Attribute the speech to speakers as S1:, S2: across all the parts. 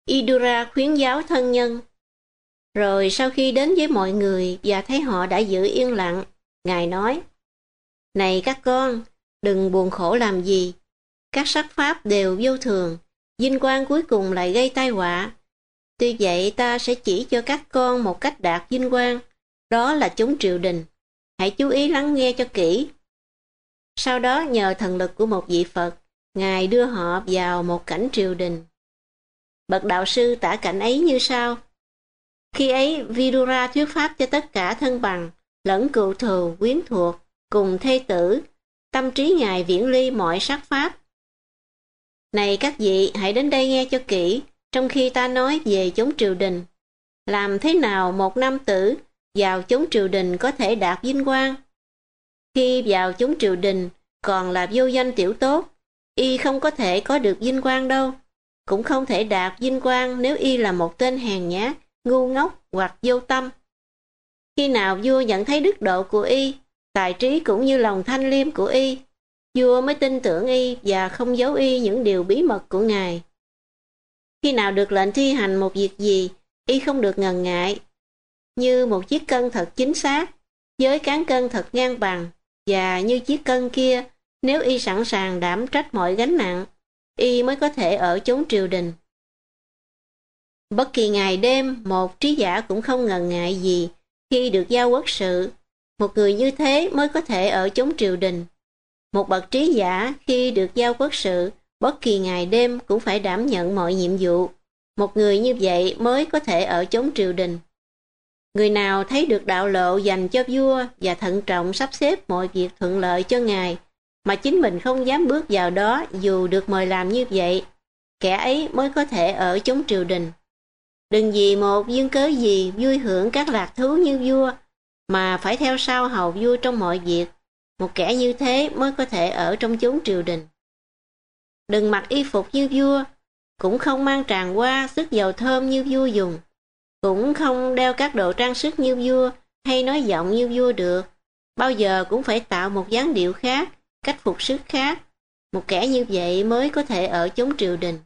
S1: Idura khuyến giáo thân nhân. Rồi sau khi đến với mọi người và thấy họ đã giữ yên lặng, Ngài nói: Này các con, đừng buồn khổ làm gì. Các sắc pháp đều vô thường, vinh quang cuối cùng lại gây tai họa. Tuy vậy ta sẽ chỉ cho các con một cách đạt vinh quang, đó là chống triều đình. Hãy chú ý lắng nghe cho kỹ. Sau đó nhờ thần lực của một vị Phật, Ngài đưa họ vào một cảnh triều đình. Bậc đạo sư tả cảnh ấy như sau. Khi ấy Vidura thuyết pháp cho tất cả thân bằng, lẫn cựu thù, quyến thuộc, cùng thê tử, tâm trí Ngài viễn ly mọi sắc pháp. Này các vị, hãy đến đây nghe cho kỹ, trong khi ta nói về chống triều đình. Làm thế nào một nam tử vào chống triều đình có thể đạt vinh quang? Khi vào chống triều đình còn là vô danh tiểu tốt, y không có thể có được vinh quang đâu. Cũng không thể đạt vinh quang nếu y là một tên hèn nhát, ngu ngốc hoặc vô tâm. Khi nào vua nhận thấy đức độ của y, tài trí cũng như lòng thanh liêm của y, vua mới tin tưởng y và không giấu y những điều bí mật của Ngài. Khi nào được lệnh thi hành một việc gì, y không được ngần ngại. Như một chiếc cân thật chính xác, với cán cân thật ngang bằng, và như chiếc cân kia, nếu y sẵn sàng đảm trách mọi gánh nặng, y mới có thể ở chốn triều đình. Bất kỳ ngày đêm, một trí giả cũng không ngần ngại gì khi được giao quốc sự. Một người như thế mới có thể ở chốn triều đình. Một bậc trí giả khi được giao quốc sự, bất kỳ ngày đêm cũng phải đảm nhận mọi nhiệm vụ. Một người như vậy mới có thể ở chốn triều đình. Người nào thấy được đạo lộ dành cho vua và thận trọng sắp xếp mọi việc thuận lợi cho Ngài, mà chính mình không dám bước vào đó dù được mời làm như vậy, kẻ ấy mới có thể ở chốn triều đình. Đừng vì một duyên cớ gì vui hưởng các lạc thú như vua, mà phải theo sau hầu vua trong mọi việc. Một kẻ như thế mới có thể ở trong chốn triều đình. Đừng mặc y phục như vua, cũng không mang tràng hoa sức dầu thơm như vua dùng, cũng không đeo các đồ trang sức như vua hay nói giọng như vua được. Bao giờ cũng phải tạo một dáng điệu khác, cách phục sức khác. Một kẻ như vậy mới có thể ở chốn triều đình.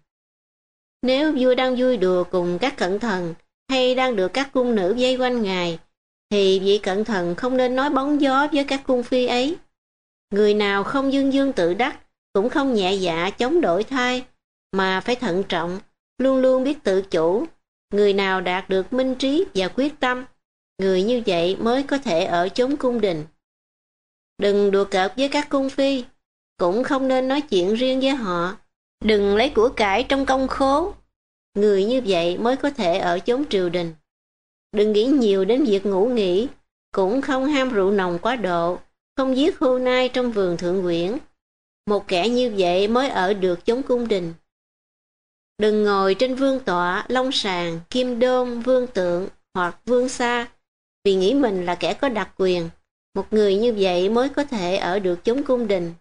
S1: Nếu vua đang vui đùa cùng các cận thần hay đang được các cung nữ vây quanh Ngài, thì vị cận thần không nên nói bóng gió với các cung phi ấy. Người nào không dương dương tự đắc, cũng không nhẹ dạ chống đổi thay, mà phải thận trọng, luôn luôn biết tự chủ. Người nào đạt được minh trí và quyết tâm, người như vậy mới có thể ở chốn cung đình. Đừng đùa cợt với các cung phi, cũng không nên nói chuyện riêng với họ. Đừng lấy của cải trong công khố. Người như vậy mới có thể ở chốn triều đình. Đừng nghĩ nhiều đến việc ngủ nghỉ, cũng không ham rượu nồng quá độ, không giết hươu nai trong vườn thượng uyển. Một kẻ như vậy mới ở được chốn cung đình. Đừng ngồi trên vương tọa, long sàng, kim đôn, vương tượng hoặc vương sa, vì nghĩ mình là kẻ có đặc quyền. Một người như vậy mới có thể ở được chốn cung đình.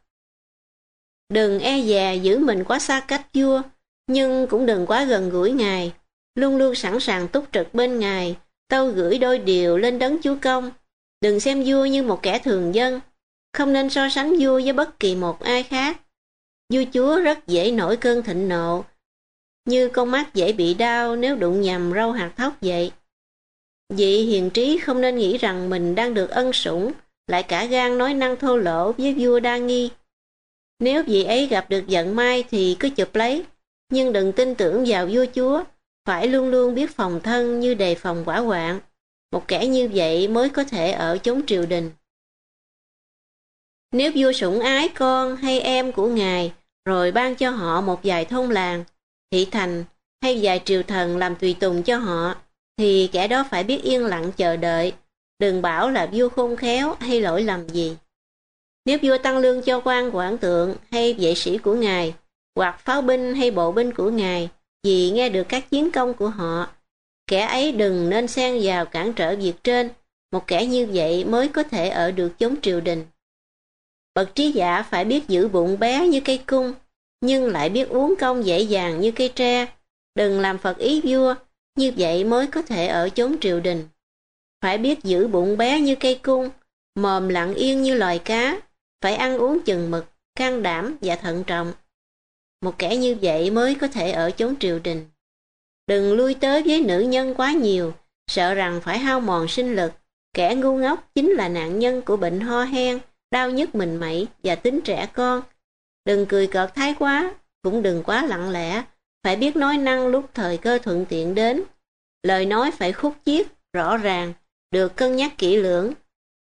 S1: Đừng e dè giữ mình quá xa cách vua, nhưng cũng đừng quá gần gũi Ngài. Luôn luôn sẵn sàng túc trực bên Ngài, tâu gửi đôi điều lên đấng Chúa Công. Đừng xem vua như một kẻ thường dân, không nên so sánh vua với bất kỳ một ai khác. Vua chúa rất dễ nổi cơn thịnh nộ, như con mắt dễ bị đau nếu đụng nhầm rau hạt thóc vậy. Vị hiền trí không nên nghĩ rằng mình đang được ân sủng, lại cả gan nói năng thô lỗ với vua đa nghi. Nếu vị ấy gặp được vận may thì cứ chụp lấy, nhưng đừng tin tưởng vào vua chúa, phải luôn luôn biết phòng thân như đề phòng hỏa hoạn. Một kẻ như vậy mới có thể ở chốn triều đình. Nếu vua sủng ái con hay em của Ngài, rồi ban cho họ một vài thôn làng, thị thành hay vài triều thần làm tùy tùng cho họ, thì kẻ đó phải biết yên lặng chờ đợi. Đừng bảo là vua khôn khéo hay lỗi lầm gì. Nếu vua tăng lương cho quan quản tượng hay vệ sĩ của Ngài, hoặc pháo binh hay bộ binh của Ngài, vì nghe được các chiến công của họ, kẻ ấy đừng nên xen vào cản trở việc trên. Một kẻ như vậy mới có thể ở được chốn triều đình. Bậc trí giả phải biết giữ bụng bé như cây cung, nhưng lại biết uống công dễ dàng như cây tre. Đừng làm phật ý vua, như vậy mới có thể ở chốn triều đình. Phải biết giữ bụng bé như cây cung, mồm lặng yên như loài cá, phải ăn uống chừng mực, can đảm và thận trọng. Một kẻ như vậy mới có thể ở chốn triều đình. Đừng lui tới với nữ nhân quá nhiều, sợ rằng phải hao mòn sinh lực. Kẻ ngu ngốc chính là nạn nhân của bệnh ho hen, đau nhức mình mẩy và tính trẻ con. Đừng cười cợt thái quá, cũng đừng quá lặng lẽ, phải biết nói năng lúc thời cơ thuận tiện đến. Lời nói phải khúc chiết, rõ ràng, được cân nhắc kỹ lưỡng.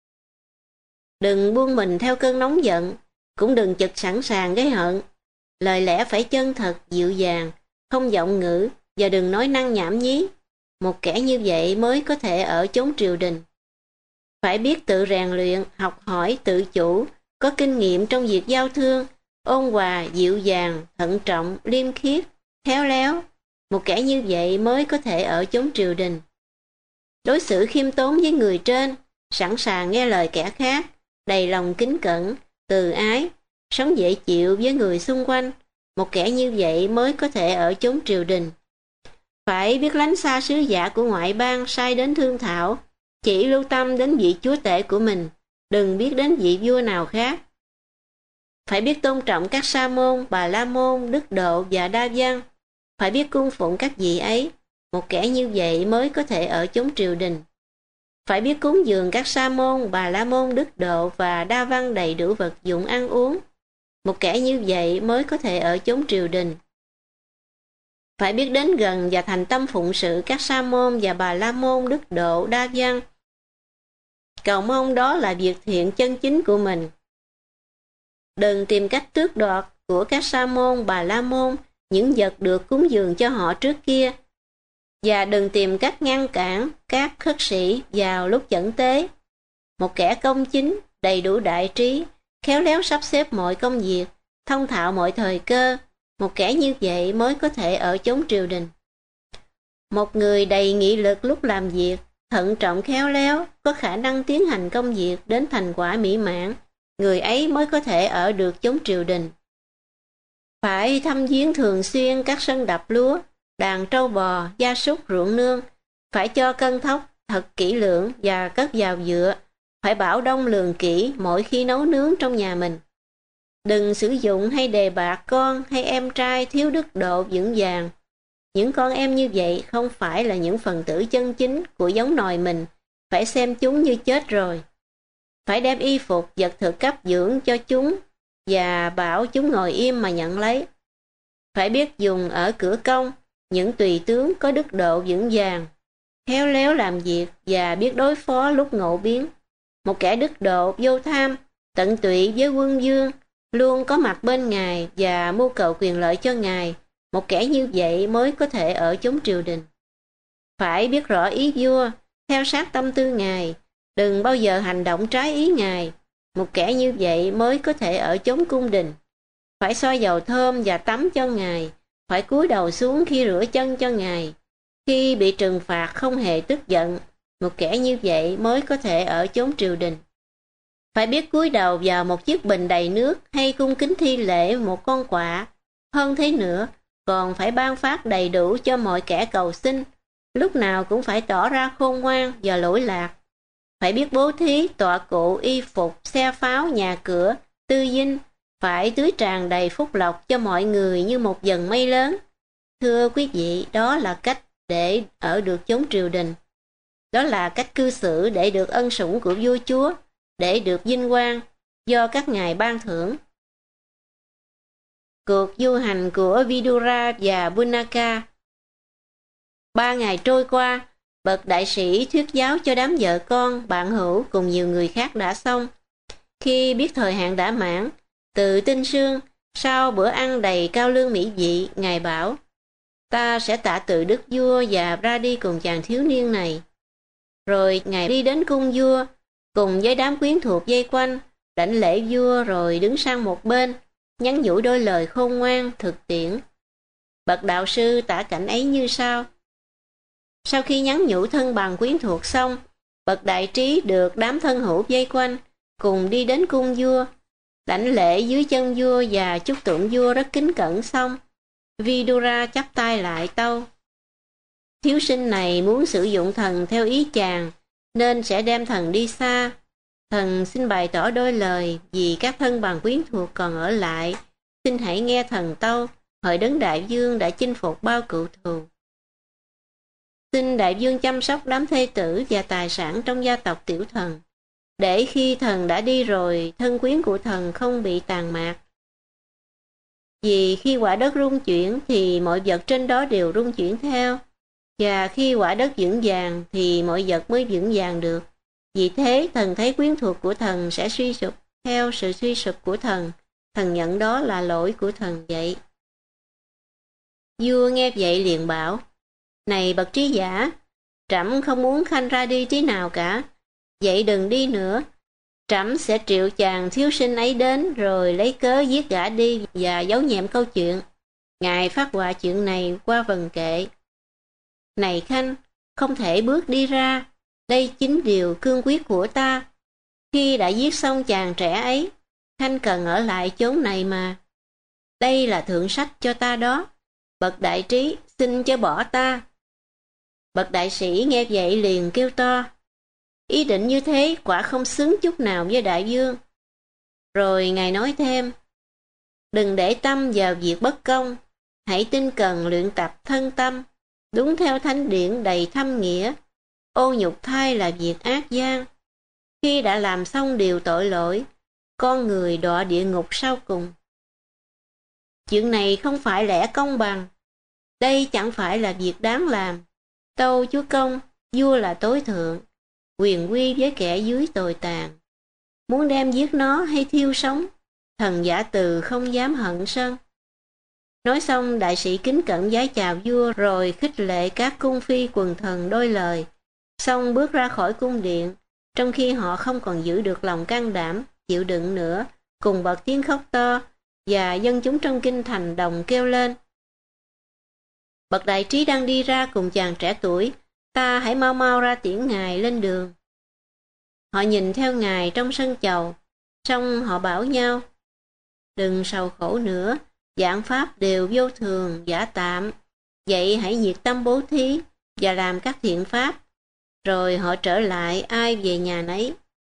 S1: Đừng buông mình theo cơn nóng giận, cũng đừng chực sẵn sàng gây hận. Lời lẽ phải chân thật, dịu dàng, không giọng ngữ và đừng nói năng nhảm nhí. Một kẻ như vậy mới có thể ở chốn triều đình. Phải biết tự rèn luyện, học hỏi, tự chủ, có kinh nghiệm trong việc giao thương, ôn hòa, dịu dàng, thận trọng, liêm khiết, khéo léo. Một kẻ như vậy mới có thể ở chốn triều đình. Đối xử khiêm tốn với người trên, sẵn sàng nghe lời kẻ khác, đầy lòng kính cẩn, từ ái, sống dễ chịu với người xung quanh. Một kẻ như vậy mới có thể ở chốn triều đình. Phải biết lánh xa sứ giả của ngoại bang sai đến thương thảo, chỉ lưu tâm đến vị chúa tể của mình, đừng biết đến vị vua nào khác. Phải biết tôn trọng các sa môn, bà la môn, đức độ và đa văn, phải biết cung phụng các vị ấy. Một kẻ như vậy mới có thể ở chốn triều đình. Phải biết cúng dường các sa môn, bà la môn, đức độ và đa văn đầy đủ vật dụng ăn uống. Một kẻ như vậy mới có thể ở chốn triều đình. Phải biết đến gần và thành tâm phụng sự các sa môn và bà la môn, đức độ, đa văn. Cầu mong đó là việc thiện chân chính của mình. Đừng tìm cách tước đoạt của các sa môn, bà la môn những vật được cúng dường cho họ trước kia. Và đừng tìm cách ngăn cản các khất sĩ vào lúc chẩn tế. Một kẻ công chính, đầy đủ đại trí, khéo léo sắp xếp mọi công việc, thông thạo mọi thời cơ. Một kẻ như vậy mới có thể ở chốn triều đình. Một người đầy nghị lực lúc làm việc, thận trọng khéo léo, có khả năng tiến hành công việc đến thành quả mỹ mãn, người ấy mới có thể ở được chốn triều đình. Phải thăm viếng thường xuyên các sân đập lúa, đàn trâu bò, gia súc, ruộng nương, phải cho cân thóc thật kỹ lưỡng và cất vào dựa, phải bảo đông lường kỹ mỗi khi nấu nướng trong nhà mình. Đừng sử dụng hay đề bạt con hay em trai thiếu đức độ vững vàng. Những con em như vậy không phải là những phần tử chân chính của giống nòi mình, phải xem chúng như chết rồi. Phải đem y phục, vật thực cấp dưỡng cho chúng và bảo chúng ngồi im mà nhận lấy. Phải biết dùng ở cửa công những tùy tướng có đức độ vững vàng, khéo léo làm việc và biết đối phó lúc ngộ biến. Một kẻ đức độ vô tham, tận tụy với quân vương, luôn có mặt bên ngài và mưu cầu quyền lợi cho ngài. Một kẻ như vậy mới có thể ở chốn triều đình. Phải biết rõ ý vua, theo sát tâm tư ngài, đừng bao giờ hành động trái ý ngài. Một kẻ như vậy mới có thể ở chốn cung đình. Phải xoa dầu thơm và tắm cho ngài, phải cúi đầu xuống khi rửa chân cho ngài. Khi bị trừng phạt không hề tức giận. Một kẻ như vậy mới có thể ở chốn triều đình. Phải biết cúi đầu vào một chiếc bình đầy nước hay cung kính thi lễ một con quạ. Hơn thế nữa, còn phải ban phát đầy đủ cho mọi kẻ cầu xin, lúc nào cũng phải tỏ ra khôn ngoan và lỗi lạc. Phải biết bố thí, tọa cụ, y phục, xe pháo, nhà cửa, tư dinh, phải tưới tràn đầy phúc lộc cho mọi người như một dần mây lớn. Thưa quý vị, đó là cách để ở được chốn triều đình. Đó là cách cư xử để được ân sủng của vua chúa, để được vinh quang do các ngài ban thưởng. Cuộc du hành của Vidura và Punaka. 3 ngày trôi qua, bậc đại sĩ thuyết giáo cho đám vợ con, bạn hữu cùng nhiều người khác đã xong. Khi biết thời hạn đã mãn, từ tinh sương, sau bữa ăn đầy cao lương mỹ vị, ngài bảo: ta sẽ tạ tự đức vua và ra đi cùng chàng thiếu niên này. Rồi ngài đi đến cung vua, cùng với đám quyến thuộc dây quanh, đảnh lễ vua rồi đứng sang một bên, nhắn nhủ đôi lời khôn ngoan, thực tiễn. Bậc đạo sư tả cảnh ấy như sau. Sau khi nhắn nhủ thân bằng quyến thuộc xong, bậc đại trí được đám thân hữu dây quanh, cùng đi đến cung vua, đảnh lễ dưới chân vua và chúc tụng vua rất kính cẩn xong. Vidura chắp tay lại tâu: thiếu sinh này muốn sử dụng thần theo ý chàng, nên sẽ đem thần đi xa. Thần xin bày tỏ đôi lời, vì các thân bằng quyến thuộc còn ở lại. Xin hãy nghe thần tâu, hỡi đấng đại vương đã chinh phục bao cựu thù. xin đại vương chăm sóc đám thê tử và tài sản trong gia tộc tiểu thần, để khi thần đã đi rồi, thân quyến của thần không bị tàn mạc. Vì khi quả đất rung chuyển thì mọi vật trên đó đều rung chuyển theo, và khi quả đất vững vàng thì mọi vật mới vững vàng được. Vì thế thần thấy quyến thuộc của thần sẽ suy sụp theo sự suy sụp của thần. Thần nhận đó là lỗi của thần vậy. Vua nghe vậy liền bảo: Này bậc trí giả, trẫm không muốn khanh ra đi tí nào cả. Vậy đừng đi nữa. Trẫm sẽ triệu chàng thiếu sinh ấy đến rồi lấy cớ giết gã đi và giấu nhẹm câu chuyện. Ngài phát họa chuyện này qua vần kệ. Này khanh, không thể bước đi ra. Đây chính điều cương quyết của ta. Khi đã giết xong chàng trẻ ấy, khanh cần ở lại chốn này mà. Đây là thượng sách cho ta đó. Bậc đại trí, xin chớ bỏ ta. Bậc đại sĩ nghe vậy liền kêu to: Ý định như thế quả không xứng chút nào với đại vương. Rồi ngài nói thêm: Đừng để tâm vào việc bất công, hãy tinh cần luyện tập thân tâm, đúng theo thánh điển đầy thâm nghĩa. Ô nhục thai là việc ác gian. Khi đã làm xong điều tội lỗi, con người đọa địa ngục sau cùng. Chuyện này không phải lẽ công bằng. Đây chẳng phải là việc đáng làm. Tâu chúa công, vua là tối thượng, quyền quy với kẻ dưới tồi tàn. Muốn đem giết nó hay thiêu sống, thần giả từ không dám hận sân. Nói xong đại sĩ kính cẩn vái chào vua rồi khích lệ các cung phi quần thần đôi lời, xong bước ra khỏi cung điện, trong khi họ không còn giữ được lòng can đảm, chịu đựng nữa, cùng bật tiếng khóc to, và dân chúng trong kinh thành đồng kêu lên: Bậc đại trí đang đi ra cùng chàng trẻ tuổi, ta hãy mau mau ra tiễn ngài lên đường. Họ nhìn theo ngài trong sân chầu, xong họ bảo nhau: Đừng sầu khổ nữa, vạn pháp đều vô thường, giả tạm. Vậy hãy nhiệt tâm bố thí và làm các thiện pháp. Rồi họ trở lại ai về nhà nấy.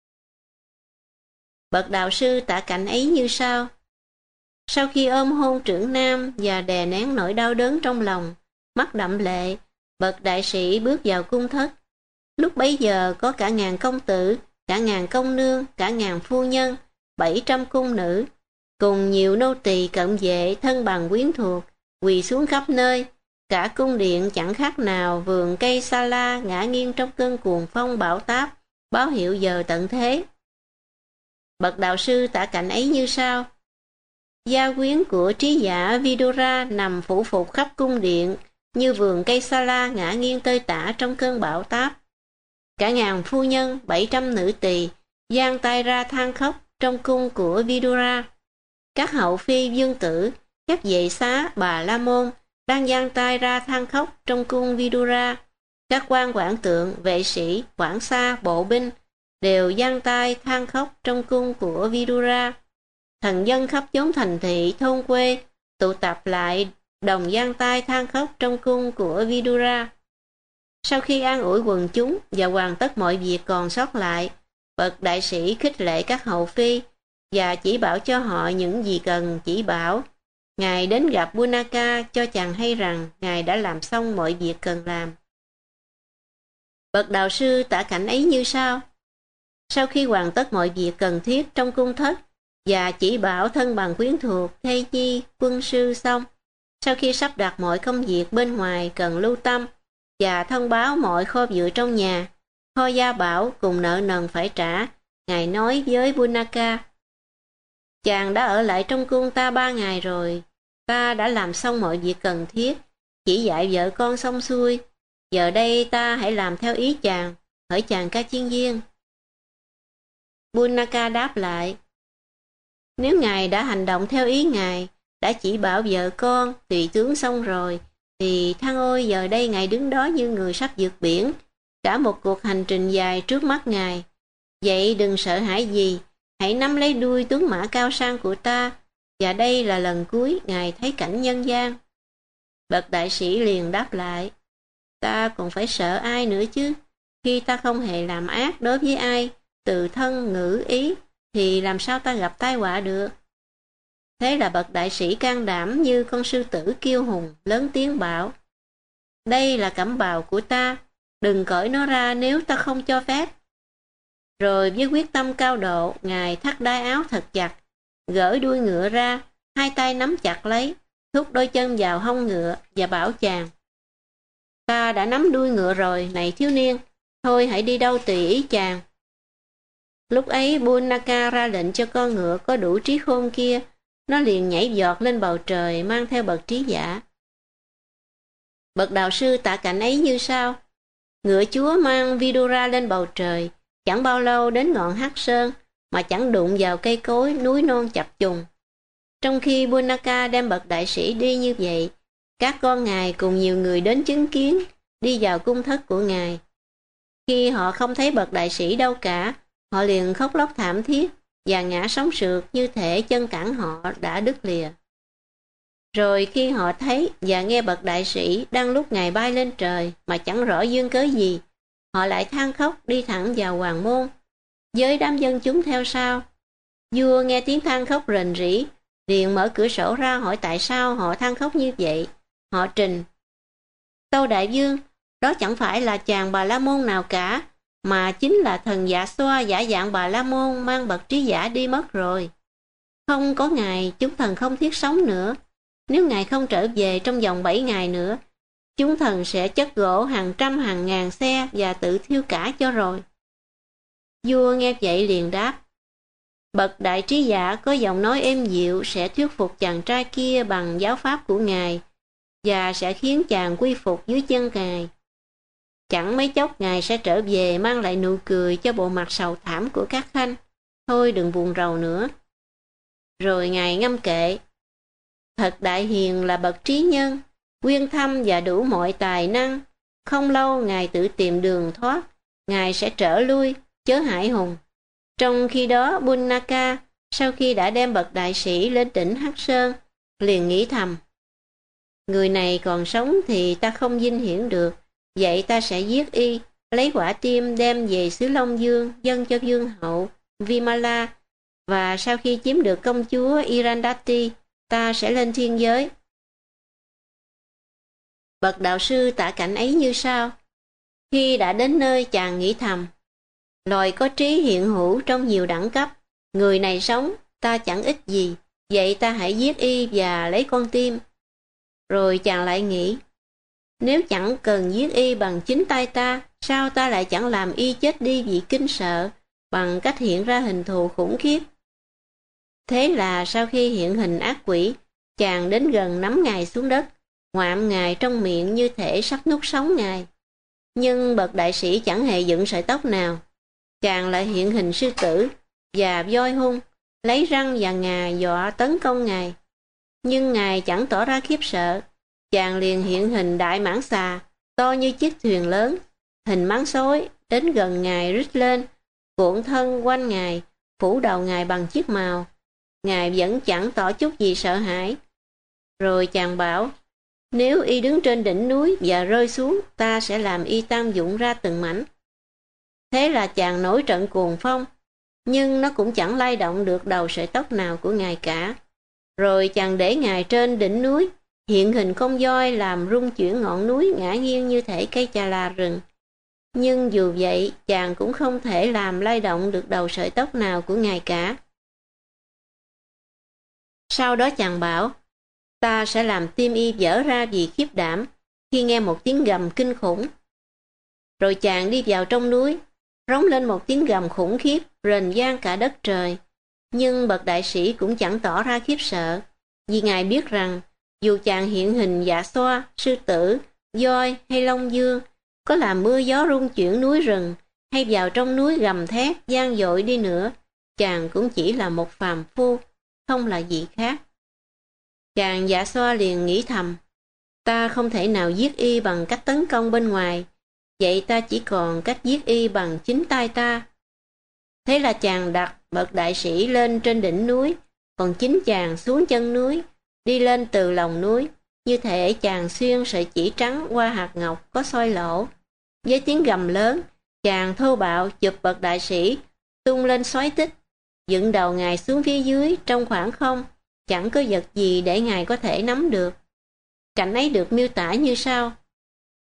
S1: Bậc đạo sư Tạ Cảnh ấy như sau: Sau khi ôm hôn trưởng nam và đè nén nỗi đau đớn trong lòng, mắt đẫm lệ, bậc đại sĩ bước vào cung thất. Lúc bấy giờ có cả ngàn công tử, cả ngàn công nương, cả ngàn phu nhân, 700 cung nữ, cùng nhiều nô tỳ cận vệ thân bằng quyến thuộc, quỳ xuống khắp nơi. Cả cung điện chẳng khác nào vườn cây sa la ngã nghiêng trong cơn cuồng phong bão táp, báo hiệu giờ tận thế. Bậc đạo sư Tạ Cảnh ấy như sau: Gia quyến của trí giả Vidura nằm phủ phục khắp cung điện, như vườn cây sa la ngã nghiêng tơi tả trong cơn bão táp. Cả ngàn phu nhân, 700 nữ tỳ giang tay ra than khóc trong cung của Vidura. Các hậu phi vương tử, các vệ xá bà la môn đang giang tay ra than khóc trong cung Vidura. Các quan quản tượng, vệ sĩ, quản xa, bộ binh đều giang tay than khóc trong cung của Vidura. Thần dân khắp chốn thành thị, thôn quê tụ tập lại đồng giang tay than khóc trong cung của Vidura. Sau khi an ủi quần chúng và hoàn tất mọi việc còn sót lại, bậc đại sĩ khích lệ các hậu phi và chỉ bảo cho họ những gì cần chỉ bảo. Ngài đến gặp Bunaka cho chàng hay rằng ngài đã làm xong mọi việc cần làm. Bậc đạo sư Tả Cảnh ấy như sau: Sau khi hoàn tất mọi việc cần thiết trong cung thất và chỉ bảo thân bằng quyến thuộc, thê nhi, quân sư xong, sau khi sắp đặt mọi công việc bên ngoài cần lưu tâm và thông báo mọi kho dự trong nhà, kho gia bảo cùng nợ nần phải trả, ngài nói với Bunaka: Chàng đã ở lại trong cung ta 3 ngày rồi, ta đã làm xong mọi việc cần thiết, chỉ dạy vợ con xong xuôi. Giờ đây ta hãy làm theo ý chàng, hỡi chàng ca chiên viên. Bunaka đáp lại: Nếu ngài đã hành động theo ý ngài, đã chỉ bảo vợ con, tùy tướng xong rồi, thì thang ôi giờ đây ngài đứng đó như người sắp vượt biển, cả một cuộc hành trình dài trước mắt ngài. Vậy đừng sợ hãi gì, hãy nắm lấy đuôi tuấn mã cao sang của ta, và đây là lần cuối ngài thấy cảnh nhân gian. Bậc đại sĩ liền đáp lại: Ta còn phải sợ ai nữa chứ, khi ta không hề làm ác đối với ai, từ thân ngữ ý, thì làm sao ta gặp tai họa được. Thế là bậc đại sĩ can đảm như con sư tử kiêu hùng, lớn tiếng bảo: đây là cẩm bào của ta, đừng cởi nó ra nếu ta không cho phép. Rồi với quyết tâm cao độ, Ngài thắt đai áo thật chặt, gỡ đuôi ngựa ra, hai tay nắm chặt lấy, thúc đôi chân vào hông ngựa và bảo chàng: ta đã nắm đuôi ngựa rồi, này thiếu niên, thôi hãy đi đâu tùy ý chàng. Lúc ấy Punaka ra lệnh cho con ngựa có đủ trí khôn kia, nó liền nhảy giọt lên bầu trời mang theo bậc trí giả. Bậc đạo sư tạ cảnh ấy như sau: ngựa chúa mang Vidura lên bầu trời, chẳng bao lâu đến ngọn Hắc Sơn mà chẳng đụng vào cây cối núi non chập trùng. Trong khi Punaka đem bậc đại sĩ đi như vậy, các con ngài cùng nhiều người đến chứng kiến, đi vào cung thất của ngài. Khi họ không thấy bậc đại sĩ đâu cả, họ liền khóc lóc thảm thiết và ngã sóng sượt như thể chân cẳng họ đã đứt lìa. Rồi khi họ thấy và nghe bậc đại sĩ đang lúc ngài bay lên trời mà chẳng rõ duyên cớ gì, họ lại than khóc đi thẳng vào hoàng môn, với đám dân chúng theo sau. Vua nghe tiếng than khóc rền rĩ, liền mở cửa sổ ra hỏi tại sao họ than khóc như vậy. Họ trình: tâu đại vương, đó chẳng phải là chàng Bà La Môn nào cả, mà chính là thần Dạ Xoa giả dạng Bà La Môn mang bậc trí giả đi mất rồi. Không có ngài, chúng thần không thiết sống nữa. Nếu ngài không trở về trong vòng 7 ngày nữa, chúng thần sẽ chất gỗ hàng trăm hàng ngàn xe và tự thiêu cả cho rồi. Vua nghe vậy liền đáp: bậc đại trí giả có giọng nói êm dịu sẽ thuyết phục chàng trai kia bằng giáo pháp của ngài và sẽ khiến chàng quy phục dưới chân ngài. Chẳng mấy chốc ngài sẽ trở về mang lại nụ cười cho bộ mặt sầu thảm của các khanh. Thôi đừng buồn rầu nữa. Rồi ngài ngâm kệ: thật đại hiền là bậc trí nhân, uyên thâm và đủ mọi tài năng. Không lâu ngài tự tìm đường thoát, ngài sẽ trở lui, chớ hãi hùng. Trong khi đó Punaka, sau khi đã đem bậc đại sĩ lên đỉnh Hắc Sơn, liền nghĩ thầm: người này còn sống thì ta không vinh hiển được, vậy ta sẽ giết y, lấy quả tim đem về xứ Long Dương dâng cho vương hậu Vimala, và sau khi chiếm được công chúa Irandati, ta sẽ lên thiên giới. Bậc đạo sư tả cảnh ấy như sau: khi đã đến nơi, chàng nghĩ thầm: loài có trí hiện hữu trong nhiều đẳng cấp, người này sống, ta chẳng ích gì, vậy ta hãy giết y và lấy con tim. Rồi chàng lại nghĩ: nếu chẳng cần giết y bằng chính tay ta, sao ta lại chẳng làm y chết đi vì kinh sợ bằng cách hiện ra hình thù khủng khiếp. Thế là sau khi hiện hình ác quỷ, chàng đến gần nắm ngài xuống đất, ngoạm ngài trong miệng như thể sắp nuốt sống ngài. Nhưng bậc đại sĩ chẳng hề dựng sợi tóc nào. Chàng lại hiện hình sư tử và voi hung, lấy răng và ngà dọa tấn công ngài. Nhưng ngài chẳng tỏ ra khiếp sợ. Chàng liền hiện hình đại mãng xà, to như chiếc thuyền lớn, hình máng xối, đến gần ngài rít lên, cuộn thân quanh ngài, phủ đầu ngài bằng chiếc mào. Ngài vẫn chẳng tỏ chút gì sợ hãi. Rồi chàng bảo: nếu y đứng trên đỉnh núi và rơi xuống, ta sẽ làm y tan vụn ra từng mảnh. Thế là chàng nổi trận cuồng phong, nhưng nó cũng chẳng lay động được đầu sợi tóc nào của ngài cả. Rồi chàng để ngài trên đỉnh núi, hiện hình con voi làm rung chuyển ngọn núi ngã nghiêng như thể cây chà là rừng. Nhưng dù vậy, chàng cũng không thể làm lay động được đầu sợi tóc nào của ngài cả. Sau đó chàng bảo: ta sẽ làm tim y vỡ ra vì khiếp đảm khi nghe một tiếng gầm kinh khủng. Rồi chàng đi vào trong núi, rống lên một tiếng gầm khủng khiếp, rền vang cả đất trời. Nhưng bậc đại sĩ cũng chẳng tỏ ra khiếp sợ, vì ngài biết rằng dù chàng hiện hình Dạ Xoa, sư tử, voi hay long dương, có làm mưa gió rung chuyển núi rừng, hay vào trong núi gầm thét gian dội đi nữa, chàng cũng chỉ là một phàm phu, không là gì khác. Chàng Dạ Xoa liền nghĩ thầm: ta không thể nào giết y bằng cách tấn công bên ngoài, vậy ta chỉ còn cách giết y bằng chính tay ta. Thế là chàng đặt bậc đại sĩ lên trên đỉnh núi, còn chính chàng xuống chân núi, đi lên từ lòng núi, như thể chàng xuyên sợi chỉ trắng qua hạt ngọc có soi lỗ. Với tiếng gầm lớn, chàng thô bạo chụp bậc đại sĩ, tung lên xoáy tích, dựng đầu ngài xuống phía dưới trong khoảng không, chẳng có vật gì để ngài có thể nắm được. Cảnh ấy được miêu tả như sau: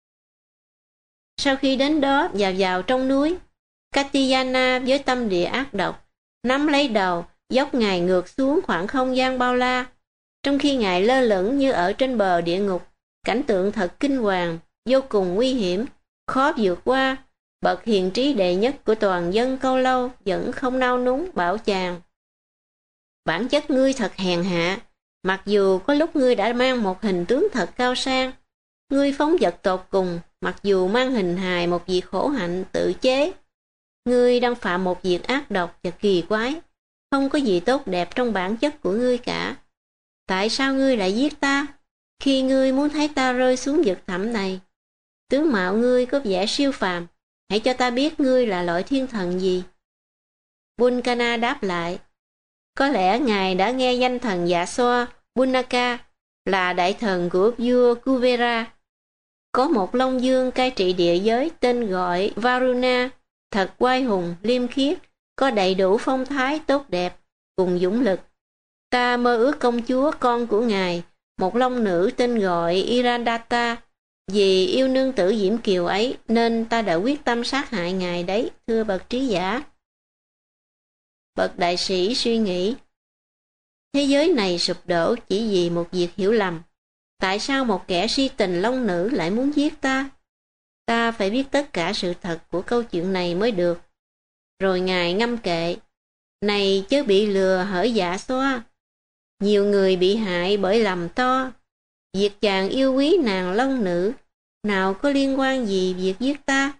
S1: Sau khi đến đó và vào trong núi, Katyayana với tâm địa ác độc, nắm lấy đầu, dốc Ngài ngược xuống khoảng không gian bao la, trong khi Ngài lơ lửng như ở trên bờ địa ngục. Cảnh tượng thật kinh hoàng, vô cùng nguy hiểm, khó vượt qua. Bậc hiền trí đệ nhất của toàn dân Câu Lâu vẫn không nao núng bảo chàng: bản chất ngươi thật hèn hạ, mặc dù có lúc ngươi đã mang một hình tướng thật cao sang. Ngươi phóng dật tột cùng, mặc dù mang hình hài một việc khổ hạnh tự chế. Ngươi đang phạm một việc ác độc và kỳ quái, không có gì tốt đẹp trong bản chất của ngươi cả. Tại sao ngươi lại giết ta, khi ngươi muốn thấy ta rơi xuống vực thẳm này? Tướng mạo ngươi có vẻ siêu phàm, hãy cho ta biết ngươi là loại thiên thần gì. Bunkana đáp lại: có lẽ ngài đã nghe danh thần Dạ Xoa Bunaka, là đại thần của vua Kuvera. Có một Long Dương cai trị địa giới tên gọi Varuna, thật oai hùng, liêm khiết, có đầy đủ phong thái tốt đẹp, cùng dũng lực. Ta mơ ước công chúa con của ngài, một long nữ tên gọi Irandata. Vì yêu nương tử Diễm Kiều ấy nên ta đã quyết tâm sát hại ngài đấy, thưa bậc trí giả. Bậc đại sĩ suy nghĩ: thế giới này sụp đổ chỉ vì một việc hiểu lầm. Tại sao một kẻ si tình long nữ lại muốn giết ta? Ta phải biết tất cả sự thật của câu chuyện này mới được. Rồi ngài ngâm kệ: này chớ bị lừa hỡi Dạ Xoa. Nhiều người bị hại bởi lầm to. Việc chàng yêu quý nàng long nữ nào có liên quan gì việc giết ta?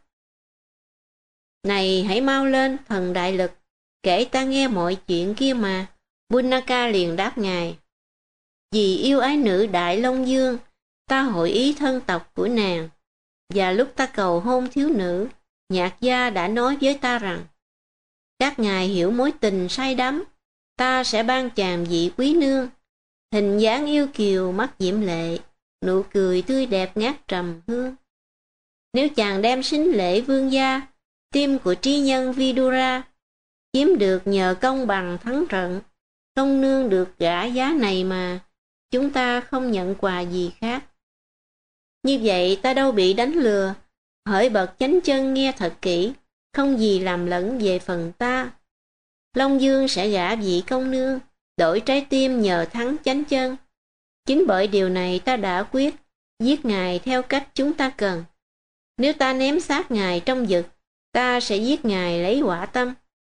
S1: Này hãy mau lên, thần đại lực, kể ta nghe mọi chuyện kia mà. Bunaka liền đáp ngài: vì yêu ái nữ Đại Long Dương, ta hội ý thân tộc của nàng. Và lúc ta cầu hôn thiếu nữ, nhạc gia đã nói với ta rằng: các ngài hiểu mối tình say đắm, ta sẽ ban chàng vị quý nương. Hình dáng yêu kiều, mắt diễm lệ, nụ cười tươi đẹp ngát trầm hương. Nếu chàng đem sính lễ vương gia, tim của trí nhân Vidura, chiếm được nhờ công bằng thắng trận, không nương được gả giá này mà, chúng ta không nhận quà gì khác. Như vậy ta đâu bị đánh lừa, hỡi bậc chánh chân nghe thật kỹ, không gì làm lẫn về phần ta. Long Dương sẽ gả vị công nương, đổi trái tim nhờ thắng chánh chân. Chính bởi điều này ta đã quyết giết ngài theo cách chúng ta cần. Nếu ta ném xác ngài trong vực, ta sẽ giết ngài lấy hỏa tâm.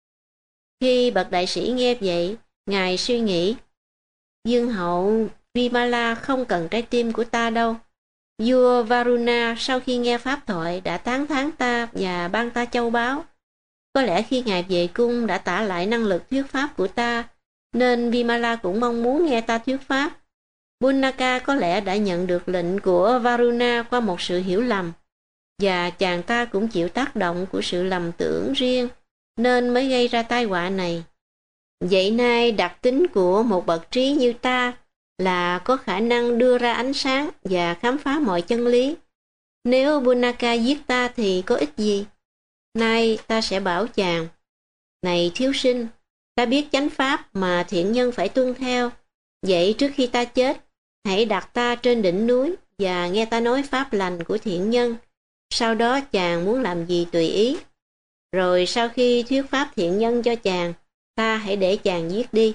S1: Khi bậc đại sĩ nghe vậy, ngài suy nghĩ: Dương hậu Vimala không cần trái tim của ta đâu. Vua Varuna sau khi nghe pháp thoại đã tán thán ta và ban ta châu báu. Có lẽ khi ngài về cung đã tả lại năng lực thuyết pháp của ta, nên Vimala cũng mong muốn nghe ta thuyết pháp. Bunaka có lẽ đã nhận được lệnh của Varuna qua một sự hiểu lầm, và chàng ta cũng chịu tác động của sự lầm tưởng riêng, nên mới gây ra tai họa này. Vậy nay đặc tính của một bậc trí như ta là có khả năng đưa ra ánh sáng và khám phá mọi chân lý. Nếu Bunaka giết ta thì có ích gì? Nay ta sẽ bảo chàng: này thiếu sinh, ta biết chánh pháp mà thiện nhân phải tuân theo. Vậy trước khi ta chết, hãy đặt ta trên đỉnh núi và nghe ta nói pháp lành của thiện nhân. Sau đó chàng muốn làm gì tùy ý. Rồi sau khi thuyết pháp thiện nhân cho chàng, ta hãy để chàng giết đi.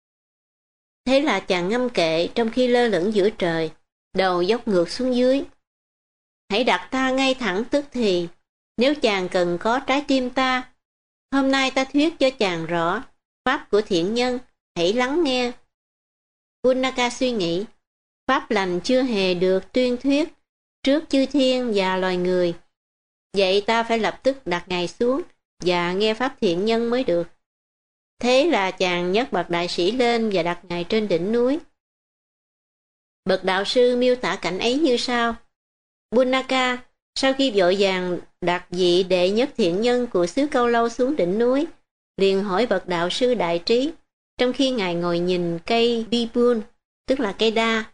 S1: Thế là chàng ngâm kệ trong khi lơ lửng giữa trời, đầu dốc ngược xuống dưới. Hãy đặt ta ngay thẳng tức thì, nếu chàng cần có trái tim ta. Hôm nay ta thuyết cho chàng rõ pháp của thiện nhân, hãy lắng nghe. Bunaka suy nghĩ: pháp lành chưa hề được tuyên thuyết trước chư thiên và loài người. Vậy ta phải lập tức đặt ngài xuống và nghe pháp thiện nhân mới được. Thế là chàng nhấc bậc đại sĩ lên và đặt ngài trên đỉnh núi. Bậc đạo sư miêu tả cảnh ấy như sau: Bunaka sau khi vội vàng đặt vị đệ nhất thiện nhân của xứ Câu Lâu xuống đỉnh núi, liền hỏi bậc đạo sư đại trí, trong khi ngài ngồi nhìn cây Vipun, tức là cây đa: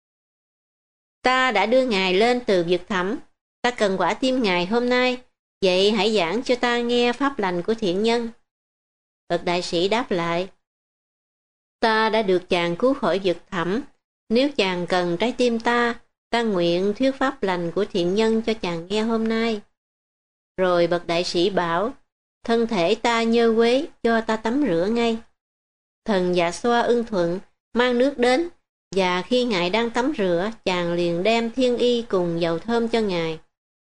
S1: ta đã đưa ngài lên từ vực thẳm, ta cần quả tim ngài hôm nay, vậy hãy giảng cho ta nghe pháp lành của thiện nhân. Bậc đại sĩ đáp lại: ta đã được chàng cứu khỏi vực thẳm, nếu chàng cần trái tim ta, ta nguyện thuyết pháp lành của thiện nhân cho chàng nghe hôm nay. Rồi bậc đại sĩ bảo, thân thể ta nhơ quế, cho ta tắm rửa ngay. Thần Dạ Xoa ưng thuận, mang nước đến, và khi ngài đang tắm rửa, chàng liền đem thiên y cùng dầu thơm cho ngài.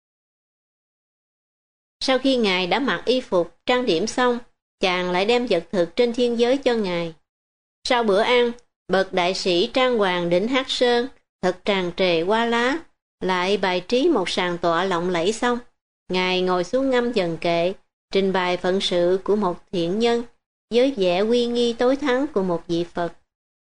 S1: Sau khi ngài đã mặc y phục, trang điểm xong, chàng lại đem vật thực trên thiên giới cho ngài. Sau bữa ăn, bậc đại sĩ trang hoàng đỉnh Hắc Sơn, thật tràn trề hoa lá, lại bài trí một sàn tọa lộng lẫy xong. Ngài ngồi xuống ngâm dần kệ, trình bày phận sự của một thiện nhân, với vẻ uy nghi tối thắng của một vị Phật.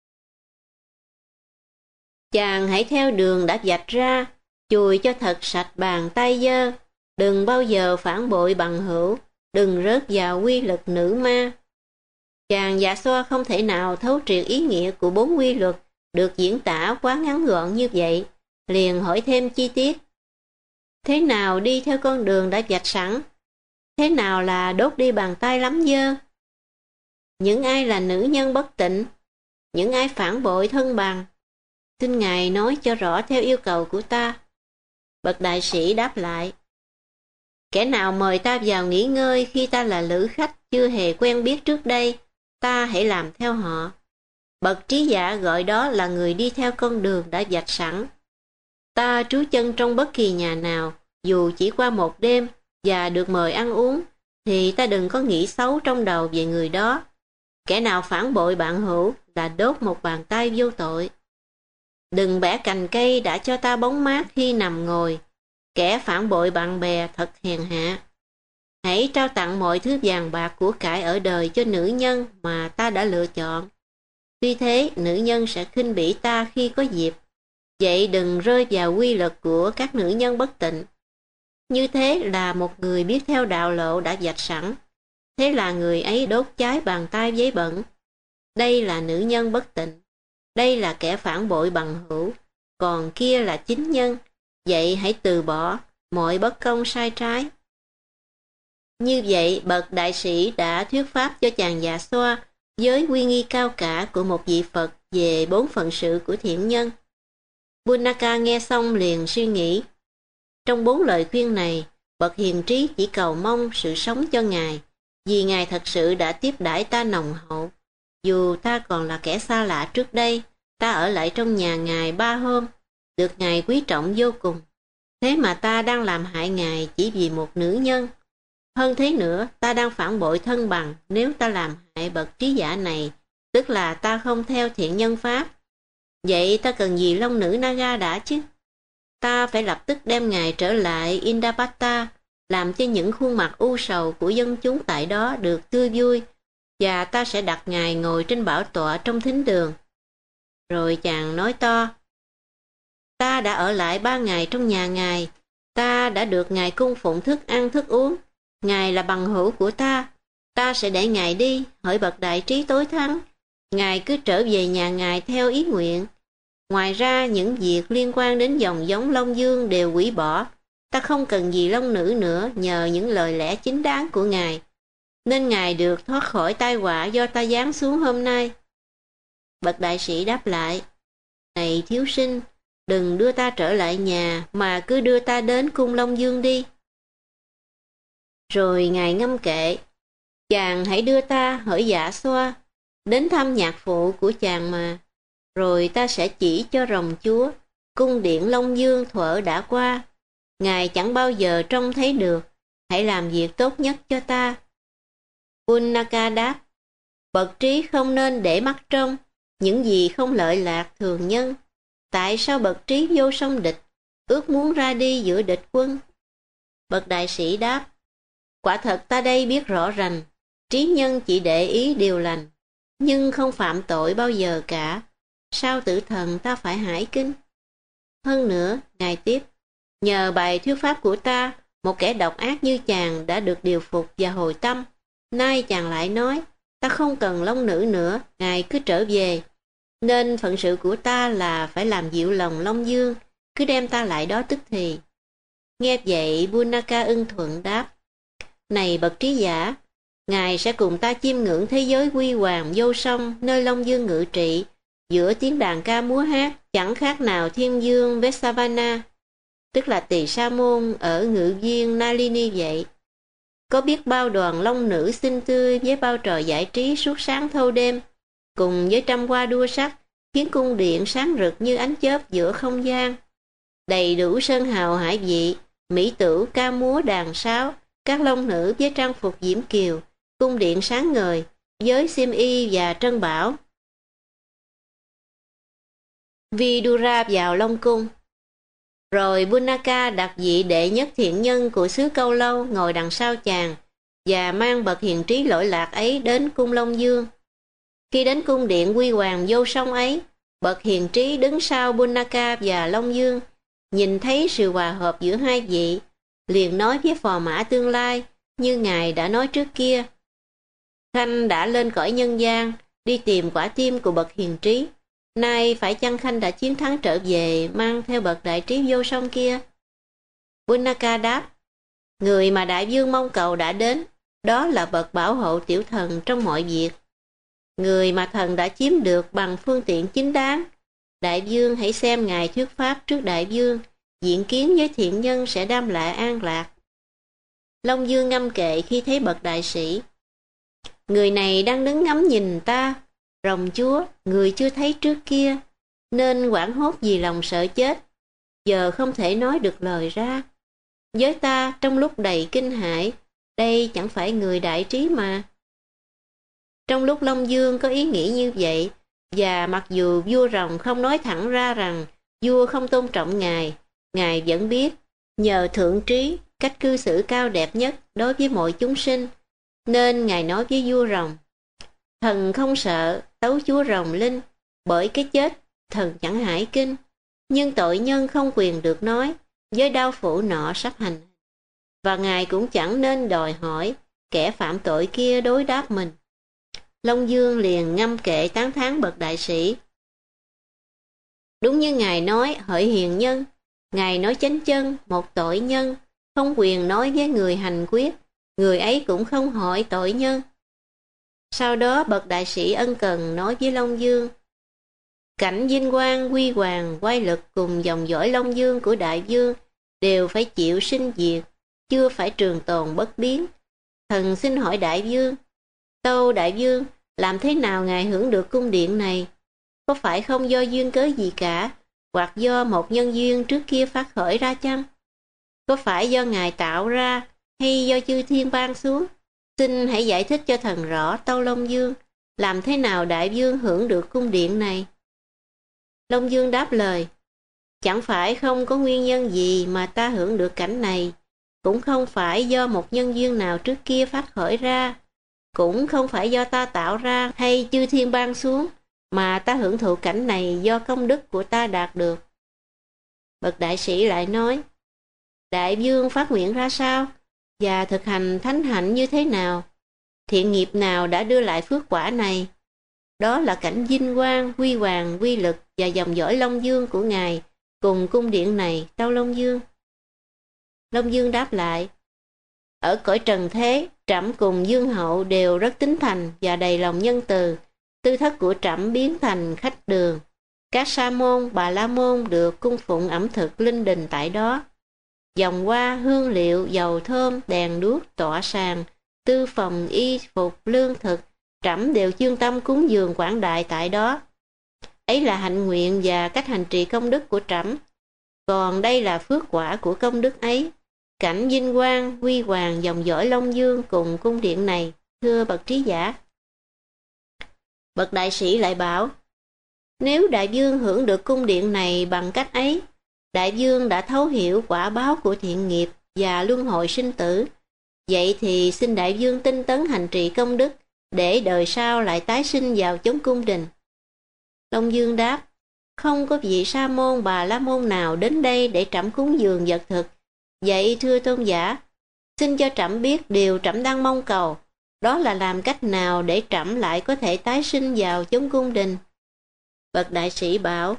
S1: Chàng hãy theo đường đã vạch ra, chùi cho thật sạch bàn tay dơ, đừng bao giờ phản bội bằng hữu, đừng rớt vào quy luật nữ ma. Chàng Dạ Xoa không thể nào thấu triệt ý nghĩa của 4 quy luật được diễn tả quá ngắn gọn như vậy, liền hỏi thêm chi tiết. Thế nào đi theo con đường đã vạch sẵn? Thế nào là đốt đi bàn tay lắm dơ? Những ai là nữ nhân bất tịnh? Những ai phản bội thân bằng? Xin Ngài nói cho rõ theo yêu cầu của ta. Bậc đại sĩ đáp lại. Kẻ nào mời ta vào nghỉ ngơi khi ta là lữ khách chưa hề quen biết trước đây, ta hãy làm theo họ. Bậc trí giả gọi đó là người đi theo con đường đã vạch sẵn. Ta trú chân trong bất kỳ nhà nào, dù chỉ qua một đêm, và được mời ăn uống, thì ta đừng có nghĩ xấu trong đầu về người đó. Kẻ nào phản bội bạn hữu là đốt một bàn tay vô tội. Đừng bẻ cành cây đã cho ta bóng mát khi nằm ngồi. Kẻ phản bội bạn bè thật hèn hạ. Hãy trao tặng mọi thứ vàng bạc của cải ở đời cho nữ nhân mà ta đã lựa chọn. Tuy thế, nữ nhân sẽ khinh bỉ ta khi có dịp. Vậy đừng rơi vào quy luật của các nữ nhân bất tịnh. Như thế là một người biết theo đạo lộ đã vạch sẵn. Thế là người ấy đốt cháy bàn tay giấy bẩn. Đây là nữ nhân bất tịnh. Đây là kẻ phản bội bằng hữu. Còn kia là chính nhân. Vậy hãy từ bỏ mọi bất công sai trái. Như vậy, bậc đại sĩ đã thuyết pháp cho chàng Dạ Xoa với uy nghi cao cả của một vị Phật về 4 phận sự của thiện nhân. Punaka nghe xong liền suy nghĩ. Trong 4 lời khuyên này, bậc hiền trí chỉ cầu mong sự sống cho Ngài, vì Ngài thật sự đã tiếp đãi ta nồng hậu. Dù ta còn là kẻ xa lạ trước đây, ta ở lại trong nhà Ngài 3 hôm, được Ngài quý trọng vô cùng. Thế mà ta đang làm hại Ngài chỉ vì một nữ nhân. Hơn thế nữa, ta đang phản bội thân bằng nếu ta làm hại bậc trí giả này, tức là ta không theo thiện nhân pháp. Vậy ta cần gì long nữ Naga đã chứ? Ta phải lập tức đem Ngài trở lại Indapata, làm cho những khuôn mặt u sầu của dân chúng tại đó được tươi vui, và ta sẽ đặt Ngài ngồi trên bảo tọa trong thính đường. Rồi chàng nói to, ta đã ở lại 3 ngày trong nhà Ngài, ta đã được Ngài cung phụng thức ăn thức uống, Ngài là bằng hữu của ta sẽ để Ngài đi, hỡi bậc đại trí tối thắng, Ngài cứ trở về nhà Ngài theo ý nguyện. Ngoài ra, những việc liên quan đến dòng giống Long Dương đều hủy bỏ, ta không cần gì long nữ nữa nhờ những lời lẽ chính đáng của Ngài, nên Ngài được thoát khỏi tai họa do ta giáng xuống hôm nay. Bậc đại sĩ đáp lại, này thiếu sinh, đừng đưa ta trở lại nhà mà cứ đưa ta đến cung Long Dương đi. Rồi Ngài ngâm kệ, chàng hãy đưa ta hỡi Dạ Xoa, đến thăm nhạc phụ của chàng mà, rồi ta sẽ chỉ cho rồng chúa, cung điện Long Dương thuở đã qua. Ngài chẳng bao giờ trông thấy được, hãy làm việc tốt nhất cho ta. Punaka đáp, bậc trí không nên để mắt trông, những gì không lợi lạc thường nhân. Tại sao bậc trí vô song địch, ước muốn ra đi giữa địch quân? Bậc đại sĩ đáp, quả thật ta đây biết rõ rành, trí nhân chỉ để ý điều lành, nhưng không phạm tội bao giờ cả. Sao tử thần ta phải hải kinh? Hơn nữa, Ngài tiếp, nhờ bài thuyết pháp của ta, một kẻ độc ác như chàng đã được điều phục và hồi tâm. Nay chàng lại nói, ta không cần long nữ nữa, Ngài cứ trở về. Nên phận sự của ta là phải làm dịu lòng Long Dương, cứ đem ta lại đó tức thì. Nghe vậy, Punaka ưng thuận đáp, này bậc trí giả, Ngài sẽ cùng ta chiêm ngưỡng thế giới huy hoàng vô song nơi Long Dương ngự trị, giữa tiếng đàn ca múa hát chẳng khác nào thiên dương Vesavana, tức là Tỳ Sa Môn ở ngự viên Nalini vậy. Có biết bao đoàn long nữ xinh tươi với bao trò giải trí suốt sáng thâu đêm, cùng với trăm hoa đua sắc, khiến cung điện sáng rực như ánh chớp giữa không gian. Đầy đủ sơn hào hải vị, mỹ tửu ca múa đàn sáo, các long nữ với trang phục diễm kiều, cung điện sáng ngời, với xiêm y và trân bảo. Vidura vào Long cung. Rồi Punaka đặt vị đệ nhất thiện nhân của xứ Câu Lâu ngồi đằng sau chàng và mang bậc hiền trí lỗi lạc ấy đến cung Long Dương. Khi đến cung điện huy hoàng vô song ấy, bậc hiền trí đứng sau Punaka và Long Dương, nhìn thấy sự hòa hợp giữa hai vị, liền nói với phò mã tương lai như ngài đã nói trước kia. Khanh đã lên cõi nhân gian, đi tìm quả tim của bậc hiền trí. Nay phải chăng Khanh đã chiến thắng trở về mang theo bậc đại trí vô song kia? Punaka đáp, người mà đại vương mong cầu đã đến, đó là bậc bảo hộ tiểu thần trong mọi việc. Người mà thần đã chiếm được bằng phương tiện chính đáng. Đại vương hãy xem ngài thuyết pháp trước đại vương, diện kiến với thiện nhân sẽ đam lại an lạc. Long Dương ngâm kệ khi thấy bậc đại sĩ. Người này đang đứng ngắm nhìn ta, rồng chúa, người chưa thấy trước kia, nên hoảng hốt vì lòng sợ chết, giờ không thể nói được lời ra. Với ta trong lúc đầy kinh hãi, đây chẳng phải người đại trí mà. Trong lúc Long Dương có ý nghĩ như vậy, và mặc dù vua rồng không nói thẳng ra rằng vua không tôn trọng ngài vẫn biết, nhờ thượng trí, cách cư xử cao đẹp nhất đối với mọi chúng sinh, nên ngài nói với vua rồng, thần không sợ tấu chúa rồng linh, bởi cái chết thần chẳng hải kinh, nhưng tội nhân không quyền được nói với đao phủ nọ sắp hành, và ngài cũng chẳng nên đòi hỏi kẻ phạm tội kia đối đáp mình. Long Dương liền ngâm kệ tán thán bậc đại sĩ. Đúng như ngài nói, hỡi hiền nhân, ngài nói chánh chân, một tội nhân không quyền nói với người hành quyết, người ấy cũng không hỏi tội nhân. Sau đó bậc đại sĩ ân cần nói với Long Dương, cảnh vinh quang, huy hoàng, quay lực cùng dòng dõi Long Dương của đại vương đều phải chịu sinh diệt, chưa phải trường tồn bất biến. Thần xin hỏi đại vương, tâu đại vương, làm thế nào ngài hưởng được cung điện này? Có phải không do duyên cớ gì cả, hoặc do một nhân duyên trước kia phát khởi ra chăng? Có phải do ngài tạo ra, hay do chư thiên ban xuống? Xin hãy giải thích cho thần rõ, tâu Long Dương, làm thế nào đại vương hưởng được cung điện này? Long Dương đáp lời, chẳng phải không có nguyên nhân gì mà ta hưởng được cảnh này, cũng không phải do một nhân duyên nào trước kia phát khởi ra, cũng không phải do ta tạo ra hay chư thiên ban xuống, mà ta hưởng thụ cảnh này do công đức của ta đạt được. Bậc đại sĩ lại nói, đại vương phát nguyện ra sao, và thực hành thánh hạnh như thế nào? Thiện nghiệp nào đã đưa lại phước quả này? Đó là cảnh vinh quang, huy hoàng, quy lực và dòng dõi Long Dương của ngài, cùng cung điện này, tâu Long Dương. Long Dương đáp lại, ở cõi trần thế, trẫm cùng Dương hậu đều rất tín thành và đầy lòng nhân từ. Tư thất của trẫm biến thành khách đường. Các sa môn, bà la môn được cung phụng ẩm thực linh đình tại đó. Dòng hoa, hương liệu, dầu thơm, đèn đuốc, tọa sàn, tư phòng, y phục, lương thực, trẫm đều chuyên tâm cúng dường quảng đại tại đó. Ấy là hạnh nguyện và cách hành trì công đức của trẫm. Còn đây là phước quả của công đức ấy. Cảnh vinh quang, huy hoàng, dòng dõi Long Dương cùng cung điện này, thưa bậc trí giả. Bậc đại sĩ lại bảo, nếu đại vương hưởng được cung điện này bằng cách ấy, đại vương đã thấu hiểu quả báo của thiện nghiệp và luân hồi sinh tử. Vậy thì xin đại vương tinh tấn hành trì công đức, để đời sau lại tái sinh vào chốn cung đình. Long Dương đáp, không có vị sa môn bà la môn nào đến đây để trẫm cúng dường vật thực. Vậy thưa tôn giả, xin cho trẫm biết điều trẫm đang mong cầu, đó là làm cách nào để trẫm lại có thể tái sinh vào chốn cung đình. Bậc đại sĩ bảo,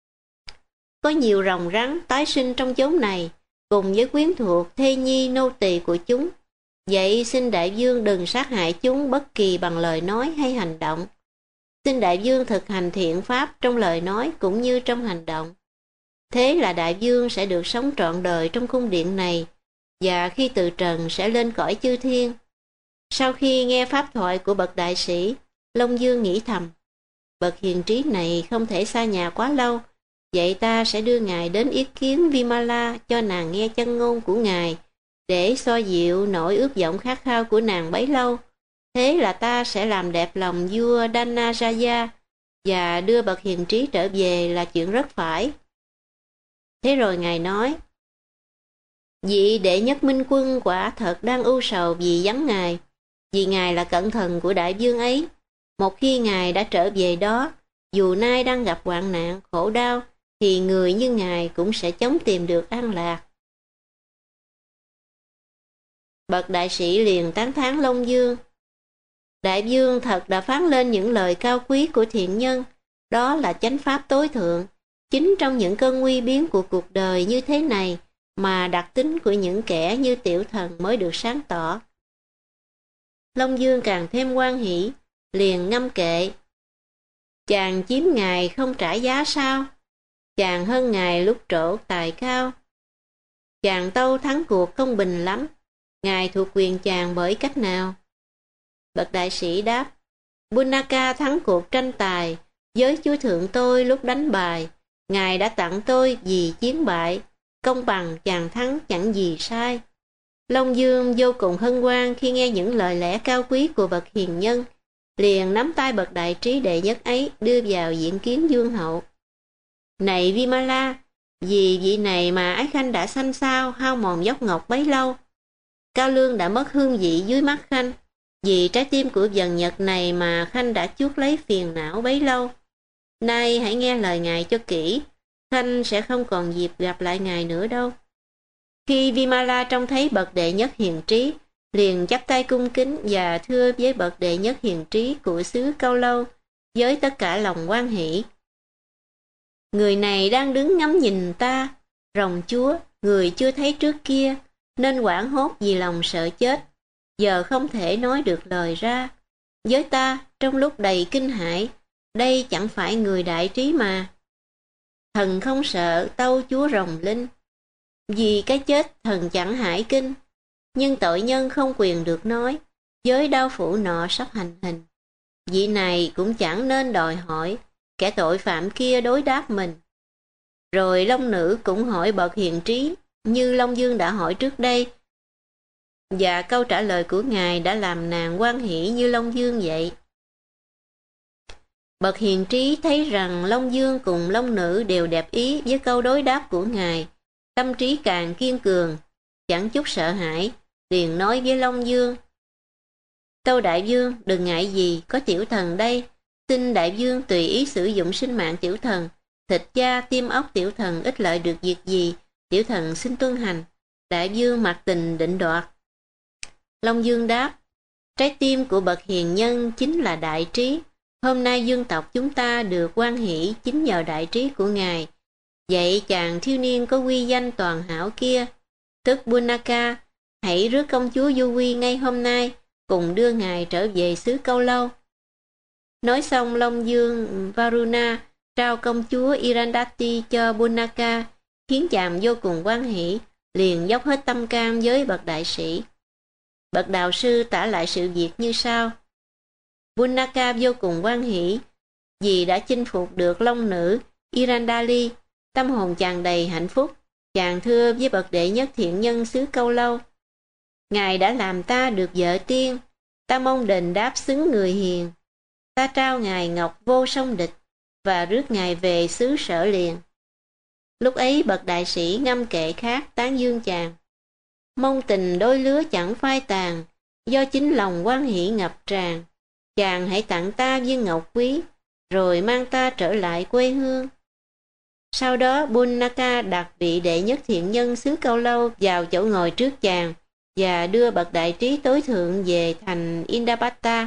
S1: có nhiều rồng rắn tái sinh trong chốn này, cùng với quyến thuộc, thê nhi, nô tỳ của chúng. Vậy xin đại vương đừng sát hại chúng bất kỳ bằng lời nói hay hành động. Xin đại vương thực hành thiện pháp trong lời nói cũng như trong hành động. Thế là đại vương sẽ được sống trọn đời trong cung điện này, và khi từ trần sẽ lên cõi chư thiên. Sau khi nghe pháp thoại của bậc đại sĩ, Long Dương nghĩ thầm, bậc hiền trí này không thể xa nhà quá lâu, vậy ta sẽ đưa ngài đến ý kiến Vimala cho nàng nghe chân ngôn của ngài, để xoa dịu nỗi ước vọng khát khao của nàng bấy lâu. Thế là ta sẽ làm đẹp lòng vua Dhanaraja và đưa bậc hiền trí trở về là chuyện rất phải. Thế rồi ngài nói, vị đệ nhất minh quân quả thật đang ưu sầu vì vắng ngài, vì ngài là cận thần của đại vương ấy. Một khi ngài đã trở về đó, dù nay đang gặp hoạn nạn, khổ đau, thì người như ngài cũng sẽ chóng tìm được an lạc. Bậc đại sĩ liền tán thán Long Dương. Đại vương thật đã phán lên những lời cao quý của thiện nhân, đó là chánh pháp tối thượng. Chính trong những cơn nguy biến của cuộc đời như thế này mà đặc tính của những kẻ như tiểu thần mới được sáng tỏ. Long Dương càng thêm hoan hỷ, liền ngâm kệ. Chàng chiếm ngài không trả giá sao? Chàng hơn ngài lúc trổ tài cao. Chàng tâu thắng cuộc không bình lắm, ngài thuộc quyền chàng bởi cách nào? Bậc đại sĩ đáp, Punaka thắng cuộc tranh tài với chúa thượng tôi lúc đánh bài. Ngài đã tặng tôi vì chiến bại, công bằng chàng thắng chẳng gì sai. Long Dương vô cùng hân hoan khi nghe những lời lẽ cao quý của bậc hiền nhân, liền nắm tay bậc đại trí đệ nhất ấy đưa vào diện kiến vương hậu. Này Vimala, vì vị này mà ái khanh đã xanh xao hao mòn dốc ngọc bấy lâu. Cao lương đã mất hương vị dưới mắt khanh, vì trái tim của dần nhật này mà khanh đã chuốc lấy phiền não bấy lâu. Nay hãy nghe lời ngài cho kỹ, khanh sẽ không còn dịp gặp lại ngài nữa đâu. Khi Vimala trông thấy bậc đệ nhất hiền trí, liền chắp tay cung kính và thưa với bậc đệ nhất hiền trí của xứ Câu Lâu với tất cả lòng hoan hỷ. Người này đang đứng ngắm nhìn ta, rồng chúa, người chưa thấy trước kia, nên hoảng hốt vì lòng sợ chết, giờ không thể nói được lời ra. Với ta, trong lúc đầy kinh hãi, đây chẳng phải người đại trí mà. Thần không sợ tâu chúa rồng linh, vì cái chết thần chẳng hãi kinh, nhưng tội nhân không quyền được nói, với đao phủ nọ sắp hành hình. Vị này cũng chẳng nên đòi hỏi, kẻ tội phạm kia đối đáp mình. Rồi Long Nữ cũng hỏi bậc hiền trí, như Long Dương đã hỏi trước đây, và câu trả lời của ngài đã làm nàng hoan hỷ như Long Dương vậy. Bậc hiền trí thấy rằng Long Dương cùng Long Nữ đều đẹp ý với câu đối đáp của ngài, tâm trí càng kiên cường, chẳng chút sợ hãi, liền nói với Long Dương, tâu đại vương đừng ngại gì, có tiểu thần đây, xin đại vương tùy ý sử dụng sinh mạng tiểu thần, thịt da tim óc tiểu thần ích lợi được việc gì, tiểu thần xin tuân hành, đại vương mặc tình định đoạt. Long Dương đáp, trái tim của bậc hiền nhân chính là đại trí, hôm nay dương tộc chúng ta được hoan hỷ chính nhờ đại trí của ngài. Vậy chàng thiếu niên có uy danh toàn hảo kia, tức Punaka, hãy rước công chúa Du Quy ngay hôm nay, cùng đưa ngài trở về xứ Câu Lâu. Nói xong Long Dương Varuna trao công chúa Irandati cho Punaka, khiến chàng vô cùng hoan hỷ, liền dốc hết tâm can với bậc đại sĩ. Bậc đạo sư tả lại sự việc như sau. Punaka vô cùng hoan hỷ vì đã chinh phục được Long Nữ Irandali, tâm hồn chàng đầy hạnh phúc. Chàng thưa với bậc đệ nhất thiện nhân xứ Câu Lâu, ngài đã làm ta được vợ tiên, ta mong đền đáp xứng người hiền. Ta trao ngài ngọc vô song địch và rước ngài về xứ Sở liền. Lúc ấy bậc đại sĩ ngâm kệ khác tán dương chàng, mong tình đôi lứa chẳng phai tàn, do chính lòng hoan hỷ ngập tràn. Chàng hãy tặng ta viên ngọc quý, rồi mang ta trở lại quê hương. Sau đó Punaka đặt vị đệ nhất thiện nhân xứ Câu Lâu vào chỗ ngồi trước chàng và đưa bậc đại trí tối thượng về thành Indapata.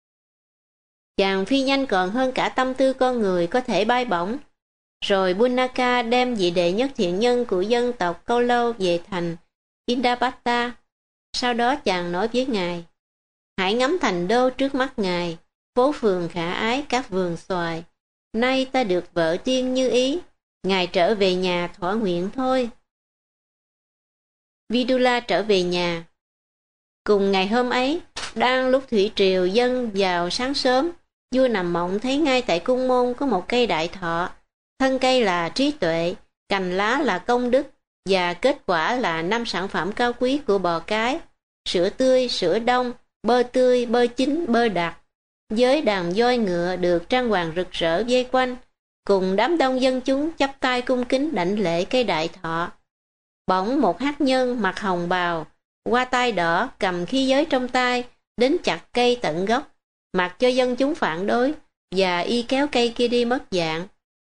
S1: Chàng phi nhanh còn hơn cả tâm tư con người có thể bay bổng. Rồi Punaka đem vị đệ nhất thiện nhân của dân tộc Câu Lâu về thành Indapata. Sau đó chàng nói với ngài, hãy ngắm thành đô trước mắt ngài, phố phường khả ái các vườn xoài. Nay ta được vợ tiên như ý, ngài trở về nhà thỏa nguyện thôi. Vidula trở về nhà. Cùng ngày hôm ấy, đang lúc thủy triều dâng vào sáng sớm, vua nằm mộng thấy ngay tại cung môn có một cây đại thọ. Thân cây là trí tuệ, cành lá là công đức, và kết quả là 5 sản phẩm cao quý của bò cái: sữa tươi, sữa đông, bơ tươi, bơ chín, bơ đặc. Với đàn voi ngựa được trang hoàng rực rỡ vây quanh, cùng đám đông dân chúng chắp tay cung kính đảnh lễ cây đại thọ. Bỗng một hắc nhân mặc hồng bào, hoa tai đỏ, cầm khí giới trong tay, đến chặt cây tận gốc, mặc cho dân chúng phản đối, và y kéo cây kia đi mất dạng.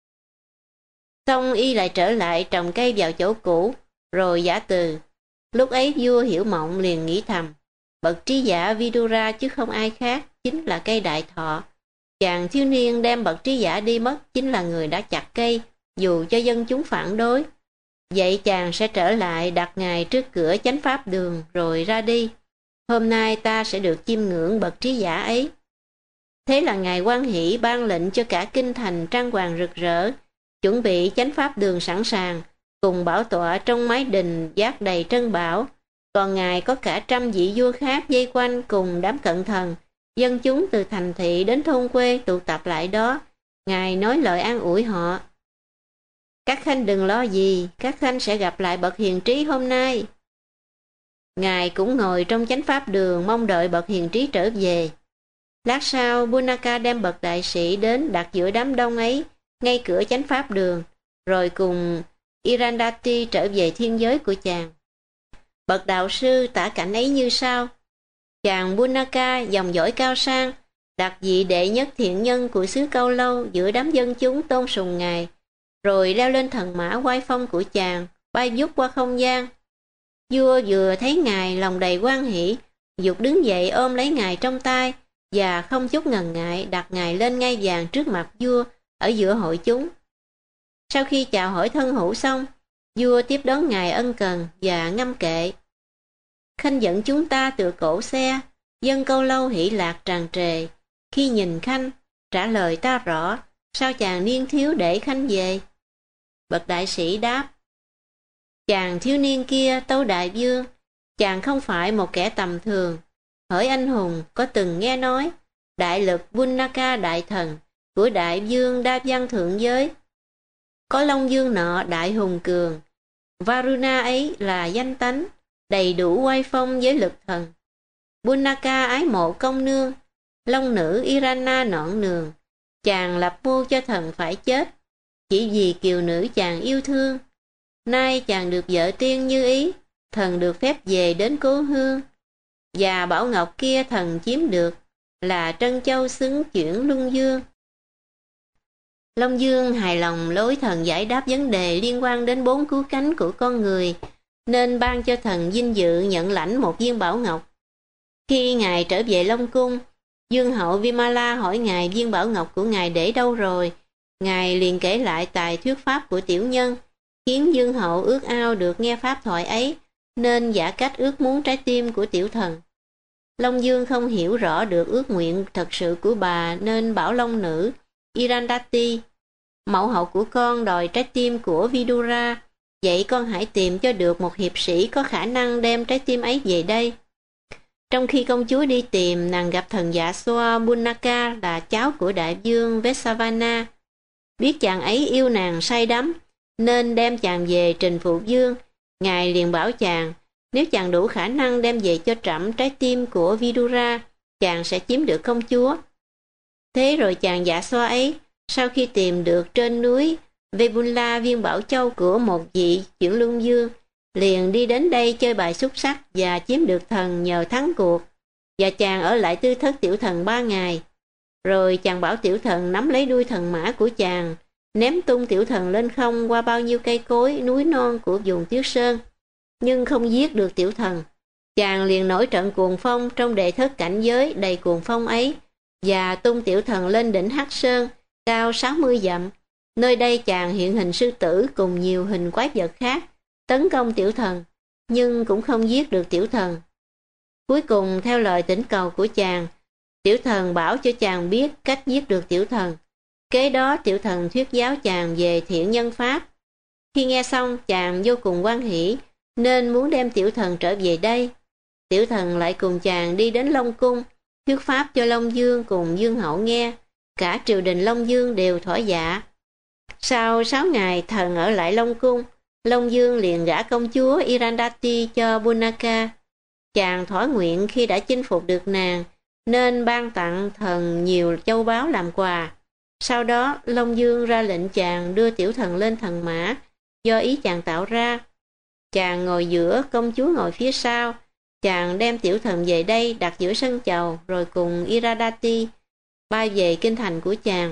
S1: Xong y lại trở lại trồng cây vào chỗ cũ, rồi giả từ. Lúc ấy vua hiểu mộng liền nghĩ thầm, bậc trí giả Vidura chứ không ai khác, chính là cây đại thọ. Chàng thiếu niên đem bậc trí giả đi mất chính là người đã chặt cây, dù cho dân chúng phản đối. Vậy chàng sẽ trở lại đặt ngài trước cửa chánh pháp đường rồi ra đi. Hôm nay ta sẽ được chiêm ngưỡng bậc trí giả ấy. Thế là ngài Quan Hỷ ban lệnh cho cả kinh thành trang hoàng rực rỡ, chuẩn bị chánh pháp đường sẵn sàng, cùng bảo tọa trong mái đình vác đầy trân bảo. Còn ngài có cả 100 vị vua khác vây quanh cùng đám cận thần. Dân chúng từ thành thị đến thôn quê tụ tập lại đó. Ngài nói lời an ủi họ. Các khanh đừng lo gì, các khanh sẽ gặp lại bậc hiền trí hôm nay. Ngài cũng ngồi trong chánh pháp đường mong đợi bậc hiền trí trở về. Lát sau, Bunaka đem bậc đại sĩ đến đặt giữa đám đông ấy, ngay cửa chánh pháp đường, rồi cùng Irandati trở về thiên giới của chàng. Bậc đạo sư tả cảnh ấy như sau. Chàng Bunaka dòng dõi cao sang, đặt vị đệ nhất thiện nhân của xứ Câu Lâu giữa đám dân chúng tôn sùng ngài, rồi leo lên thần mã oai phong của chàng, bay vút qua không gian. Vua vừa thấy ngài lòng đầy hoan hỷ, dục đứng dậy ôm lấy ngài trong tay, và không chút ngần ngại đặt ngài lên ngai vàng trước mặt vua ở giữa hội chúng. Sau khi chào hỏi thân hữu xong, vua tiếp đón ngài ân cần và ngâm kệ. Khanh dẫn chúng ta từ cổ xe, dân Câu Lâu hỷ lạc tràn trề. Khi nhìn khanh, trả lời ta rõ, sao chàng niên thiếu để khanh về? Bậc đại sĩ đáp, chàng thiếu niên kia tâu đại vương, chàng không phải một kẻ tầm thường. Hỡi anh hùng có từng nghe nói đại lực Bunaka đại thần của đại vương đa văn thượng giới. Có Long Dương nọ đại hùng cường, Varuna ấy là danh tánh, đầy đủ oai phong với lực thần. Bunaka ái mộ công nương, Long nữ Irana nõn nường. Chàng lập mưu cho thần phải chết, chỉ vì kiều nữ chàng yêu thương. Nay chàng được vợ tiên như ý, thần được phép về đến cố hương. Và bảo ngọc kia thần chiếm được, là Trân Châu xứng chuyển Luân Dương. Long Dương hài lòng lối thần giải đáp vấn đề liên quan đến 4 cứu cánh của con người, nên ban cho thần vinh dự nhận lãnh một viên bảo ngọc. Khi ngài trở về Long Cung, Dương hậu Vimala hỏi ngài viên bảo ngọc của ngài để đâu rồi. Ngài liền kể lại tài thuyết pháp của tiểu nhân, khiến Dương hậu ước ao được nghe pháp thoại ấy, nên giả cách ước muốn trái tim của tiểu thần. Long Dương không hiểu rõ được ước nguyện thật sự của bà, nên bảo Long nữ Irandati, mẫu hậu của con đòi trái tim của Vidura, vậy con hãy tìm cho được một hiệp sĩ có khả năng đem trái tim ấy về đây. Trong khi công chúa đi tìm, nàng gặp thần dạ xoa Bunaka là cháu của đại vương Vesavana. Biết chàng ấy yêu nàng say đắm, nên đem chàng về trình phụ vương. Ngài liền bảo chàng, nếu chàng đủ khả năng đem về cho trẫm trái tim của Vidura, chàng sẽ chiếm được công chúa. Thế rồi chàng dạ xoa ấy, sau khi tìm được trên núi Vebunla viên bảo châu của một vị chuyển luân dương, liền đi đến đây chơi bài xúc sắc và chiếm được thần nhờ thắng cuộc. Và chàng ở lại tư thất tiểu thần 3 ngày. Rồi chàng bảo tiểu thần nắm lấy đuôi thần mã của chàng, ném tung tiểu thần lên không qua bao nhiêu cây cối, núi non của vùng Tuyết Sơn, nhưng không giết được tiểu thần. Chàng liền nổi trận cuồng phong trong đệ thất cảnh giới đầy cuồng phong ấy, và tung tiểu thần lên đỉnh Hắc Sơn, cao 60 dặm. Nơi đây chàng hiện hình sư tử cùng nhiều hình quái vật khác, tấn công tiểu thần, nhưng cũng không giết được tiểu thần. Cuối cùng, theo lời thỉnh cầu của chàng, tiểu thần bảo cho chàng biết cách giết được tiểu thần. Kế đó tiểu thần thuyết giáo chàng về thiện nhân pháp. Khi nghe xong, chàng vô cùng hoan hỷ, nên muốn đem tiểu thần trở về đây. Tiểu thần lại cùng chàng đi đến Long Cung, thuyết pháp cho Long Dương cùng Dương Hậu nghe. Cả triều đình Long Dương đều thỏa dạ. Sau 6 ngày thần ở lại Long Cung, Long Dương liền gả công chúa Irandati cho Punaka. Chàng thỏa nguyện khi đã chinh phục được nàng, nên ban tặng thần nhiều châu báu làm quà. Sau đó, Long Dương ra lệnh chàng đưa tiểu thần lên thần mã, do ý chàng tạo ra. Chàng ngồi giữa, công chúa ngồi phía sau. Chàng đem tiểu thần về đây đặt giữa sân chầu, rồi cùng Irandati bay về kinh thành của chàng.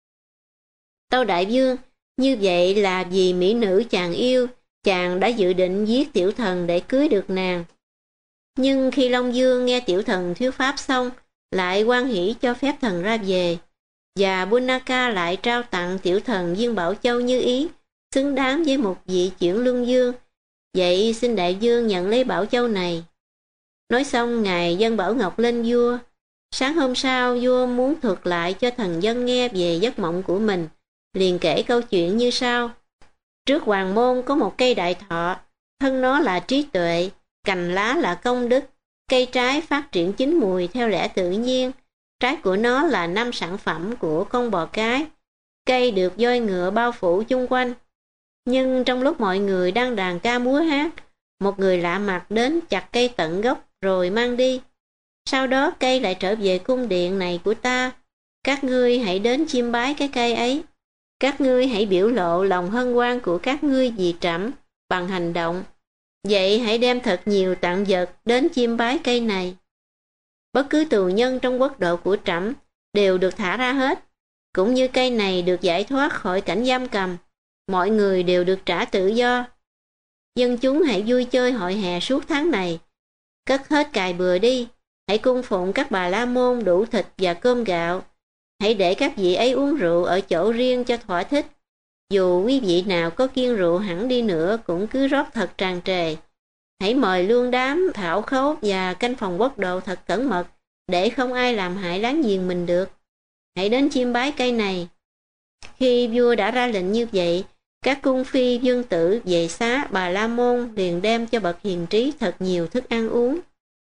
S1: Tâu đại vương, như vậy là vì mỹ nữ chàng yêu, chàng đã dự định giết tiểu thần để cưới được nàng. Nhưng khi Long Dương nghe tiểu thần thuyết pháp xong, lại hoan hỷ cho phép thần ra về, và Punaka lại trao tặng tiểu thần viên Bảo Châu như ý, xứng đáng với một vị chuyển lương vương. Vậy xin đại vương nhận lấy Bảo Châu này. Nói xong, ngài dâng Bảo Ngọc lên vua. Sáng hôm sau, vua muốn thuật lại cho thần dân nghe về giấc mộng của mình, liền kể câu chuyện như sau. Trước hoàng môn có một cây đại thọ, thân nó là trí tuệ, cành lá là công đức, cây trái phát triển chín mùi theo lẽ tự nhiên, trái của nó là 5 sản phẩm của con bò cái, cây được voi ngựa bao phủ chung quanh. Nhưng trong lúc mọi người đang đàn ca múa hát, một người lạ mặt đến chặt cây tận gốc rồi mang đi. Sau đó cây lại trở về cung điện này của ta. Các ngươi hãy đến chiêm bái cái cây ấy. Các ngươi hãy biểu lộ lòng hân hoan của các ngươi vì trẫm bằng hành động. Vậy hãy đem thật nhiều tặng vật đến chiêm bái cây này. Bất cứ tù nhân trong quốc độ của trẫm đều được thả ra hết, cũng như cây này được giải thoát khỏi cảnh giam cầm. Mọi người đều được trả tự do. Dân chúng hãy vui chơi hội hè suốt tháng này. Cất hết cài bừa đi. Hãy cung phụng các bà la môn đủ thịt và cơm gạo. Hãy để các vị ấy uống rượu ở chỗ riêng cho thỏa thích. Dù quý vị nào có kiêng rượu hẳn đi nữa cũng cứ rót thật tràn trề. Hãy mời luôn đám thảo khấu và canh phòng quốc độ thật cẩn mật, để không ai làm hại láng giềng mình được. Hãy đến chiêm bái cây này. Khi vua đã ra lệnh như vậy, các cung phi vương tử về xá bà la môn liền đem cho bậc hiền trí thật nhiều thức ăn uống.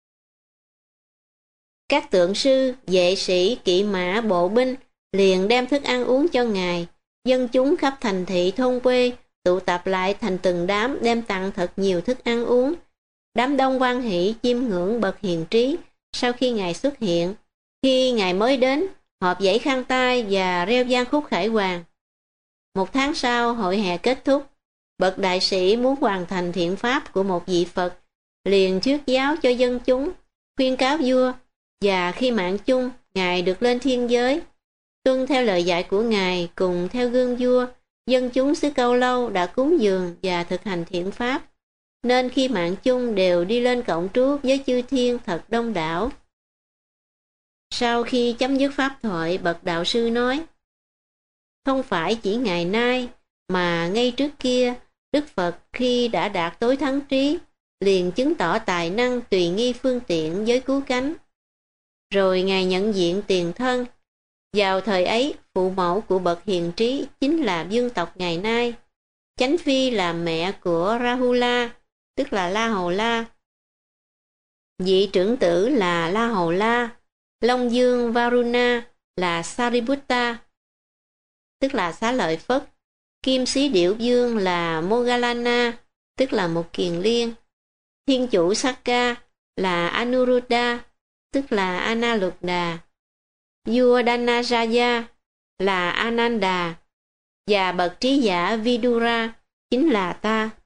S1: Các tượng sư, vệ sĩ, kỵ mã, bộ binh liền đem thức ăn uống cho ngài. Dân chúng khắp thành thị thôn quê tụ tập lại thành từng đám đem tặng thật nhiều thức ăn uống. Đám đông hoan hỷ chiêm ngưỡng bậc hiền trí sau khi ngài xuất hiện. Khi ngài mới đến, họp dãy khăn tay và reo vang khúc khải hoàn. 1 tháng sau, hội hè kết thúc. Bậc đại sĩ muốn hoàn thành thiện pháp của một vị Phật, liền thuyết giáo cho dân chúng, khuyên cáo vua, và khi mạng chung, ngài được lên thiên giới. Tuân theo lời dạy của ngài cùng theo gương vua, dân chúng xứ Câu Lâu đã cúng dường và thực hành thiện pháp, nên khi mạng chung đều đi lên cộng trú với chư thiên thật đông đảo. Sau khi chấm dứt pháp thoại, bậc đạo sư nói, không phải chỉ ngày nay, mà ngay trước kia, Đức Phật khi đã đạt tối thắng trí, liền chứng tỏ tài năng tùy nghi phương tiện với cứu cánh. Rồi ngài nhận diện tiền thân. Vào thời ấy, phụ mẫu của bậc hiền trí chính là vương tộc ngày nay. Chánh phi là mẹ của Rahula, tức là La Hầu La. Vị trưởng tử là La Hầu La. Long Dương Varuna là Sariputta, tức là Xá Lợi Phất. Kim Sĩ Điểu Dương là Moggallana, tức là một kiền liên. Thiên chủ Sakka là Anuruddha, tức là Analuddha. Vua Dhanajaya là Ananda, và bậc trí giả Vidura chính là ta.